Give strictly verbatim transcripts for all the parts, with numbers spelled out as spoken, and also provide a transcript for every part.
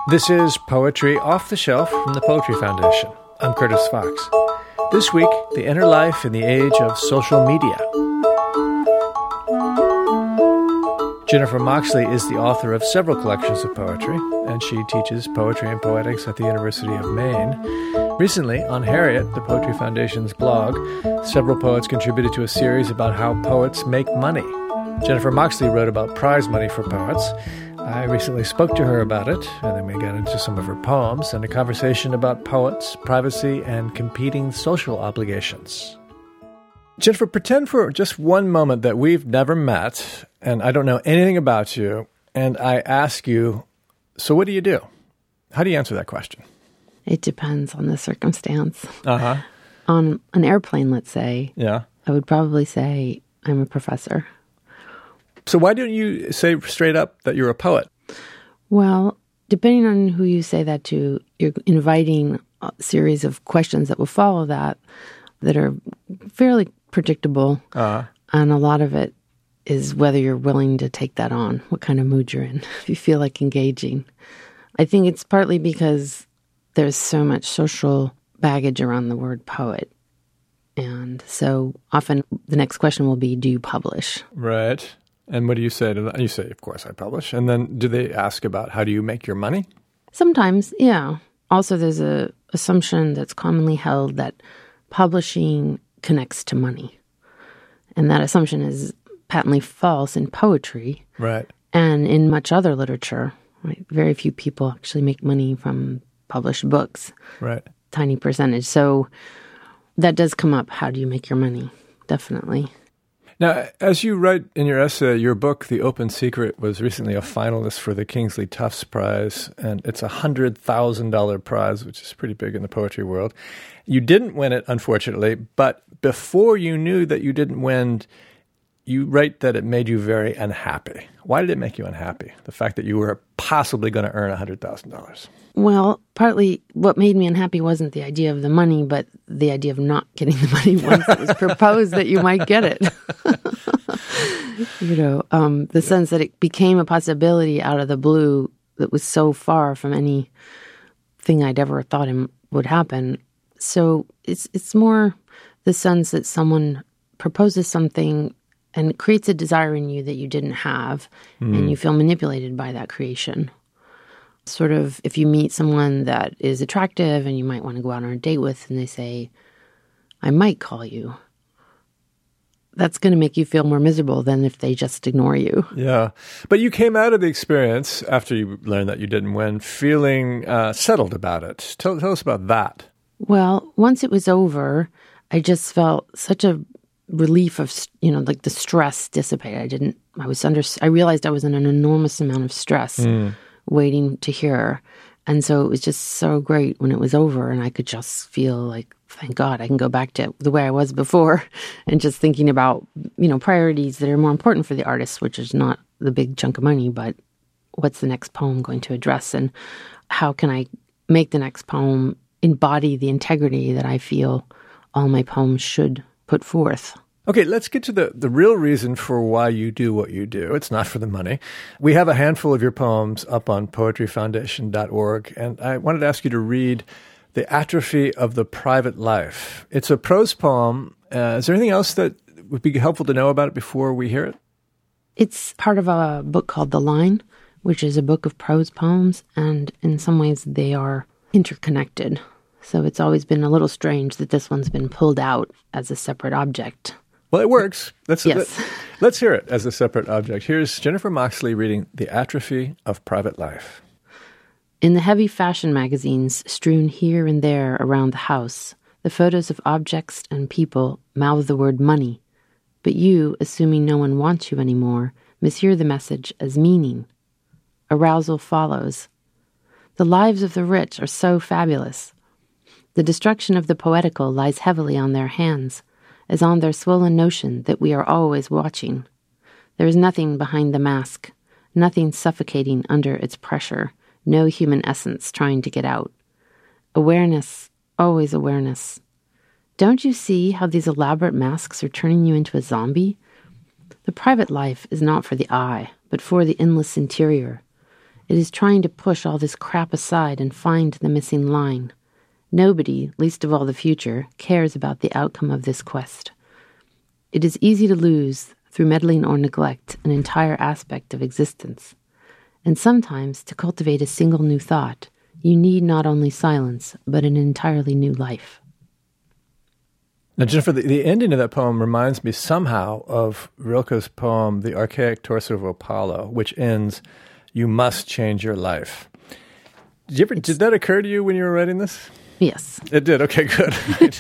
This is Poetry Off the Shelf from the Poetry Foundation. I'm Curtis Fox. This week, the inner life in the age of social media. Jennifer Moxley is the author of several collections of poetry, and she teaches poetry and poetics at the University of Maine. Recently, on Harriet, the Poetry Foundation's blog, several poets contributed to a series about how poets make money. Jennifer Moxley wrote about prize money for poets. I recently spoke to her about it, and then we got into some of her poems and a conversation about poets, privacy, and competing social obligations. Jennifer, pretend for just one moment that we've never met, and I don't know anything about you, and I ask you, so what do you do? How do you answer that question? It depends on the circumstance. Uh-huh. On an airplane, let's say, Yeah. I would probably say I'm a professor. So why don't you say straight up that you're a poet? Well, depending on who you say that to, you're inviting a series of questions that will follow that that are fairly predictable. Uh-huh. And a lot of it is whether you're willing to take that on, what kind of mood you're in, if you feel like engaging. I think it's partly because there's so much social baggage around the word poet. And so often the next question will be, do you publish? Right. And what do you say to that? You say, of course, I publish. And then do they ask about how do you make your money? Sometimes, yeah. Also, there's a assumption that's commonly held that publishing connects to money. And that assumption is patently false in poetry. Right. And in much other literature. Right? Very few people actually make money from published books. Right. Tiny percentage. So that does come up. How do you make your money? Definitely. Now, as you write in your essay, your book, The Open Secret, was recently a finalist for the Kingsley Tufts Prize, and it's a one hundred thousand dollars prize, which is pretty big in the poetry world. You didn't win it, unfortunately, but before you knew that you didn't win, you write that it made you very unhappy. Why did it make you unhappy, the fact that you were possibly going to earn one hundred thousand dollars? Well, partly what made me unhappy wasn't the idea of the money, but the idea of not getting the money once it was proposed that you might get it. you know, um, the sense that it became a possibility out of the blue that was so far from anything I'd ever thought it would happen. So it's it's more the sense that someone proposes something and creates a desire in you that you didn't have, mm. and you feel manipulated by that creation. Sort of, if you meet someone that is attractive and you might want to go out on a date with, and they say, I might call you, that's going to make you feel more miserable than if they just ignore you. Yeah. But you came out of the experience, after you learned that you didn't win, feeling uh, settled about it. Tell, tell us about that. Well, once it was over, I just felt such a relief of, you know, like the stress dissipated. I didn't, I was under, I realized I was in an enormous amount of stress. Mm. waiting to hear. And so it was just so great when it was over, and I could just feel like, thank God, I can go back to the way I was before, and just thinking about, you know, priorities that are more important for the artist, which is not the big chunk of money, but what's the next poem going to address, and how can I make the next poem embody the integrity that I feel all my poems should put forth. Okay, let's get to the, the real reason for why you do what you do. It's not for the money. We have a handful of your poems up on poetry foundation dot org, and I wanted to ask you to read The Atrophy of the Private Life. It's a prose poem. Uh, is there anything else that would be helpful to know about it before we hear it? It's part of a book called The Line, which is a book of prose poems, and in some ways they are interconnected. So it's always been a little strange that this one's been pulled out as a separate object. Well, it works. Let's, yes. let, let's hear it as a separate object. Here's Jennifer Moxley reading The Atrophy of Private Life. In the heavy fashion magazines strewn here and there around the house, the photos of objects and people mouth the word money. But you, assuming no one wants you anymore, mishear the message as meaning. Arousal follows. The lives of the rich are so fabulous. The destruction of the poetical lies heavily on their hands, as on their swollen notion that we are always watching. There is nothing behind the mask, nothing suffocating under its pressure, no human essence trying to get out. Awareness, always awareness. Don't you see how these elaborate masks are turning you into a zombie? The private life is not for the eye, but for the endless interior. It is trying to push all this crap aside and find the missing line. Nobody, least of all the future, cares about the outcome of this quest. It is easy to lose, through meddling or neglect, an entire aspect of existence. And sometimes, to cultivate a single new thought, you need not only silence, but an entirely new life. Now, Jennifer, the, the ending of that poem reminds me somehow of Rilke's poem, The Archaic Torso of Apollo, which ends, "You must change your life." Did you ever, did that occur to you when you were writing this? Yes. It did. Okay, good.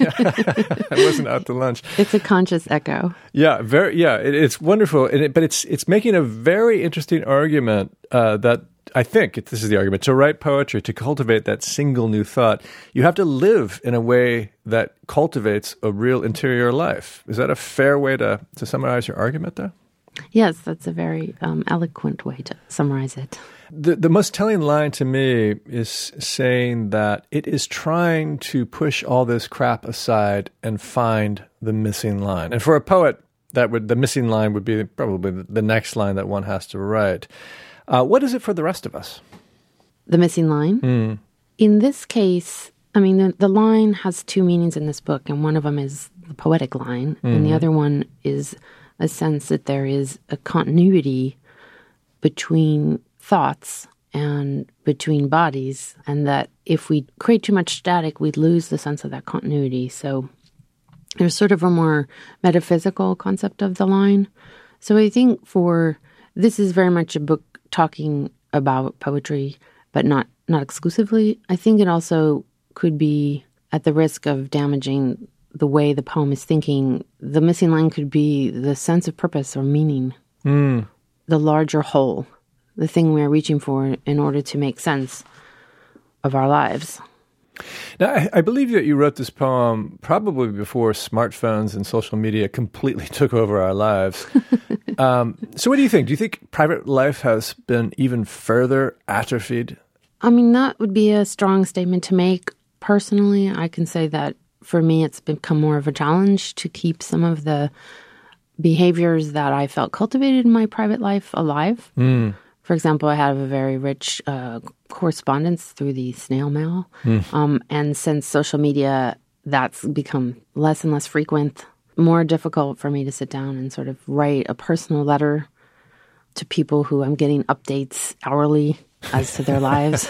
I wasn't out to lunch. It's a conscious echo. Yeah, very. Yeah, it, it's wonderful, and it, but it's it's making a very interesting argument uh, that I think this is the argument: to write poetry, to cultivate that single new thought, you have to live in a way that cultivates a real interior life. Is that a fair way to to summarize your argument there? Yes, that's a very um, eloquent way to summarize it. The, the most telling line to me is saying that it is trying to push all this crap aside and find the missing line. And for a poet, that would the missing line would be probably the, the next line that one has to write. Uh, what is it for the rest of us? The missing line? Mm. In this case, I mean, the, the line has two meanings in this book, and one of them is the poetic line, mm-hmm. and the other one is a sense that there is a continuity between thoughts and between bodies, and that if we create too much static, we'd lose the sense of that continuity. So there's sort of a more metaphysical concept of the line. So I think for this is very much a book talking about poetry, but not not exclusively. I think it also could be at the risk of damaging the way the poem is thinking. The missing line could be the sense of purpose or meaning, mm. the larger whole, the thing we are reaching for in order to make sense of our lives. Now, I, I believe that you wrote this poem probably before smartphones and social media completely took over our lives. um, so what do you think? Do you think private life has been even further atrophied? I mean, that would be a strong statement to make. Personally, I can say that for me, it's become more of a challenge to keep some of the behaviors that I felt cultivated in my private life alive. Mm. For example, I have a very rich uh, correspondence through the snail mail. Mm. Um, and since social media, that's become less and less frequent, more difficult for me to sit down and sort of write a personal letter to people who I'm getting updates hourly as to their lives.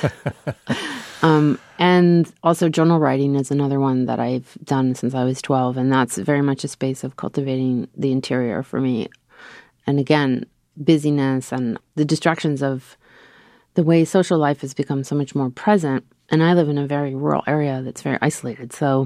Um, and also journal writing is another one that I've done since I was twelve, and that's very much a space of cultivating the interior for me. And again, busyness and the distractions of the way social life has become so much more present. And I live in a very rural area that's very isolated. So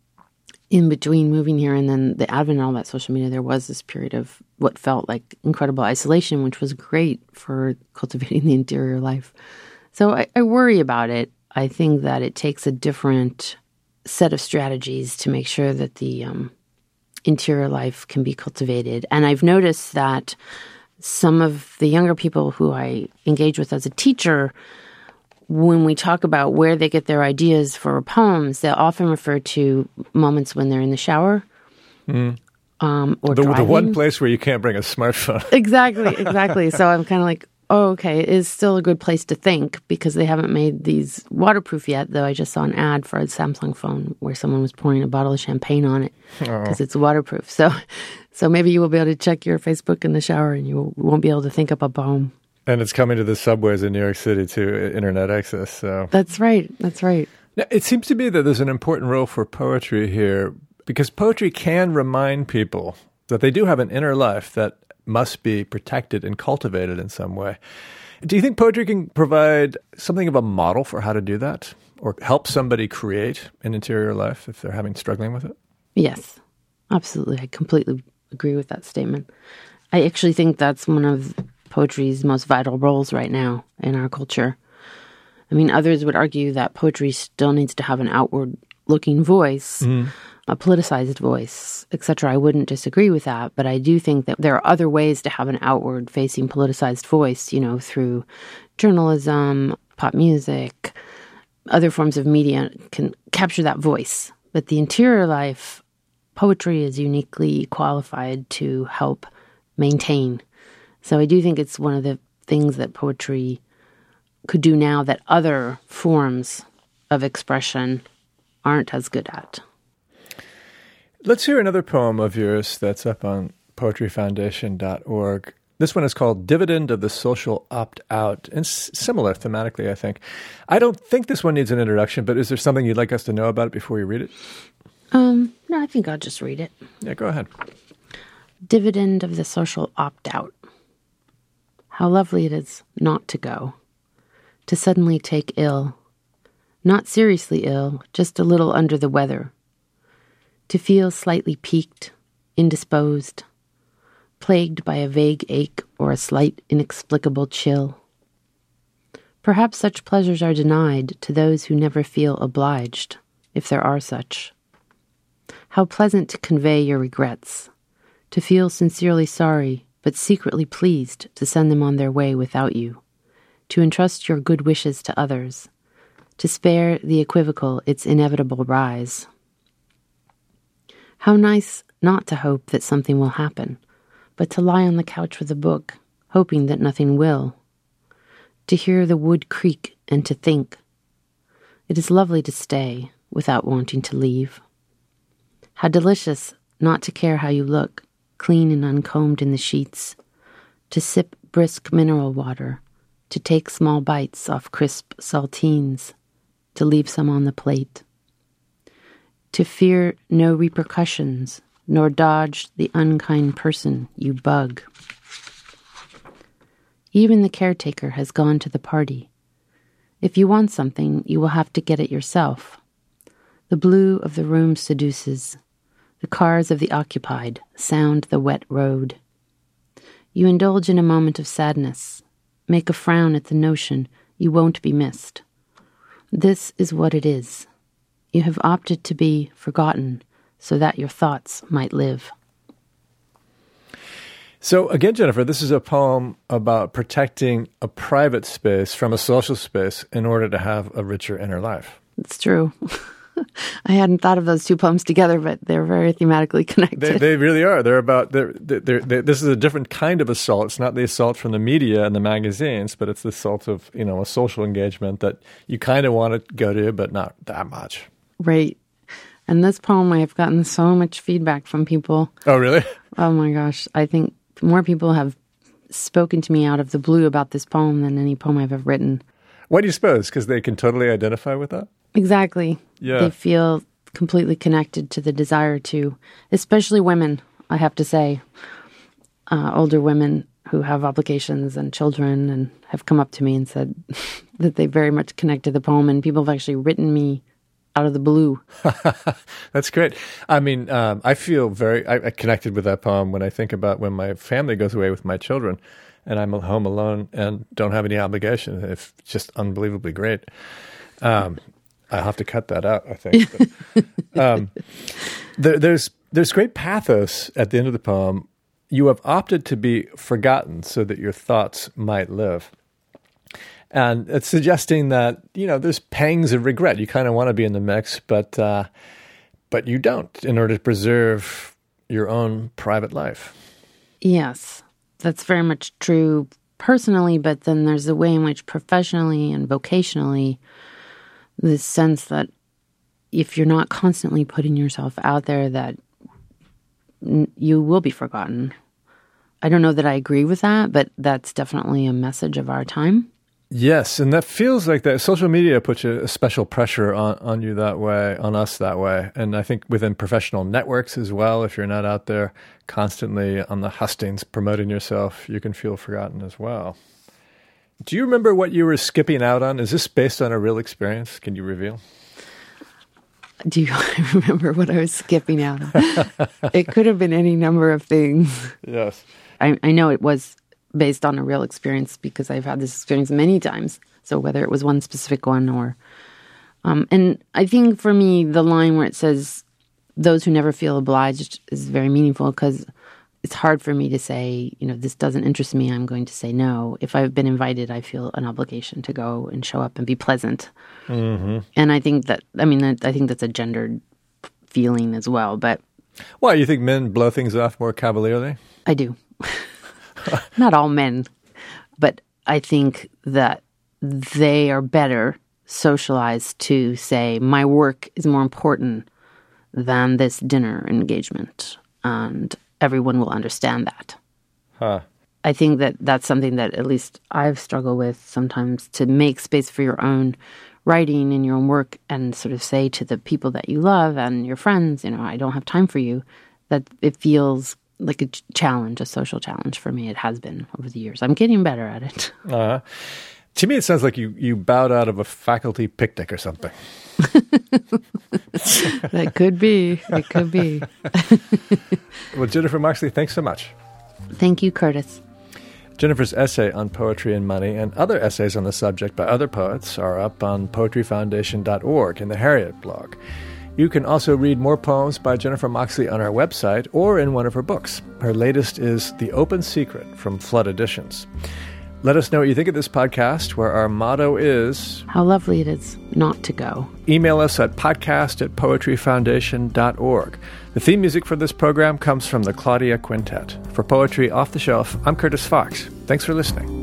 in between moving here and then the advent of all that social media, there was this period of what felt like incredible isolation, which was great for cultivating the interior life. So I, I worry about it. I think that it takes a different set of strategies to make sure that the um, interior life can be cultivated. And I've noticed that some of the younger people who I engage with as a teacher, when we talk about where they get their ideas for poems, they'll often refer to moments when they're in the shower. Mm. Um, or the, driving. The one place where you can't bring a smartphone. Exactly, exactly. So I'm kind of like, oh, okay, it is still a good place to think because they haven't made these waterproof yet, though I just saw an ad for a Samsung phone where someone was pouring a bottle of champagne on it because oh. it's waterproof. So so maybe you will be able to check your Facebook in the shower and you won't be able to think up a poem. And it's coming to the subways in New York City, too, internet access. So That's right, that's right. Now, it seems to me that there's an important role for poetry here because poetry can remind people that they do have an inner life that must be protected and cultivated in some way. Do you think poetry can provide something of a model for how to do that or help somebody create an interior life if they're having struggling with it? Yes, absolutely. I completely agree with that statement. I actually think that's one of poetry's most vital roles right now in our culture. I mean, others would argue that poetry still needs to have an outward-looking voice, mm. a politicized voice, et cetera. I wouldn't disagree with that, but I do think that there are other ways to have an outward-facing politicized voice, you know, through journalism, pop music, other forms of media can capture that voice. But the interior life, poetry is uniquely qualified to help maintain. So I do think it's one of the things that poetry could do now that other forms of expression aren't as good at. Let's hear another poem of yours that's up on poetry foundation dot org. This one is called Dividend of the Social Opt-Out, and s- similar thematically, I think. I don't think this one needs an introduction, but is there something you'd like us to know about it before you read it? Um, no, I think I'll just read it. Yeah, go ahead. Dividend of the Social Opt-Out. How lovely it is not to go, to suddenly take ill, not seriously ill, just a little under the weather, to feel slightly peaked, indisposed, plagued by a vague ache or a slight inexplicable chill. Perhaps such pleasures are denied to those who never feel obliged, if there are such. How pleasant to convey your regrets, to feel sincerely sorry, but secretly pleased to send them on their way without you, to entrust your good wishes to others, to spare the equivocal its inevitable rise. How nice not to hope that something will happen, but to lie on the couch with a book, hoping that nothing will. To hear the wood creak and to think. It is lovely to stay without wanting to leave. How delicious not to care how you look, clean and uncombed in the sheets, to sip brisk mineral water, to take small bites off crisp saltines, to leave some on the plate. To fear no repercussions, nor dodge the unkind person you bug. Even the caretaker has gone to the party. If you want something, you will have to get it yourself. The blue of the room seduces. The cars of the occupied sound the wet road. You indulge in a moment of sadness, make a frown at the notion you won't be missed. This is what it is. You have opted to be forgotten so that your thoughts might live. So again, Jennifer, this is a poem about protecting a private space from a social space in order to have a richer inner life. It's true. I hadn't thought of those two poems together, but they're very thematically connected. They, they really are. They're about, they're, they're, they're, this is a different kind of assault. It's not the assault from the media and the magazines, but it's the assault of, you know, a social engagement that you kind of want to go to, but not that much. Right. And this poem, I've gotten so much feedback from people. Oh, really? Oh my gosh. I think more people have spoken to me out of the blue about this poem than any poem I've ever written. Why do you suppose? Because they can totally identify with that? Exactly. Yeah. They feel completely connected to the desire to, especially women, I have to say, uh, older women who have obligations and children and have come up to me and said that they very much connect to the poem, and people have actually written me out of the blue. That's great. I mean, um, I feel very I, I connected with that poem when I think about when my family goes away with my children and I'm home alone and don't have any obligation. It's just unbelievably great. Um, I'll have to cut that out, I think. But, um, there, there's there's great pathos at the end of the poem. You have opted to be forgotten so that your thoughts might live. And it's suggesting that, you know, there's pangs of regret. You kind of want to be in the mix, but uh, but you don't in order to preserve your own private life. Yes, that's very much true personally, but then there's a way in which professionally and vocationally, this sense that if you're not constantly putting yourself out there, that n- you will be forgotten. I don't know that I agree with that, but that's definitely a message of our time. Yes, and that feels like that social media puts a, a special pressure on, on you that way, on us that way. And I think within professional networks as well, if you're not out there constantly on the hustings promoting yourself, you can feel forgotten as well. Do you remember what you were skipping out on? Is this based on a real experience? Can you reveal? Do you remember what I was skipping out on? It could have been any number of things. Yes. I, I know it was based on a real experience because I've had this experience many times. So whether it was one specific one or... Um, and I think for me, the line where it says, those who never feel obliged is very meaningful because it's hard for me to say, you know, this doesn't interest me, I'm going to say no. If I've been invited, I feel an obligation to go and show up and be pleasant. Mm-hmm. And I think that, I mean, I think that's a gendered feeling as well, but... Why, you think men blow things off more cavalierly? I do. Not all men, but I think that they are better socialized to say, my work is more important than this dinner engagement, and everyone will understand that. Huh. I think that that's something that at least I've struggled with sometimes, to make space for your own writing and your own work and sort of say to the people that you love and your friends, you know, I don't have time for you, that it feels like a challenge, a social challenge for me. It has been over the years. I'm getting better at it. Uh-huh. To me, it sounds like you, you bowed out of a faculty picnic or something. That could be. It could be. Well, Jennifer Moxley, thanks so much. Thank you, Curtis. Jennifer's essay on poetry and money and other essays on the subject by other poets are up on poetry foundation dot org in the Harriet blog. You can also read more poems by Jennifer Moxley on our website or in one of her books. Her latest is The Open Secret from Flood Editions. Let us know what you think of this podcast, where our motto is... How lovely it is not to go. Email us at podcast at poetry foundation dot org. The theme music for this program comes from the Claudia Quintet. For Poetry Off the Shelf, I'm Curtis Fox. Thanks for listening.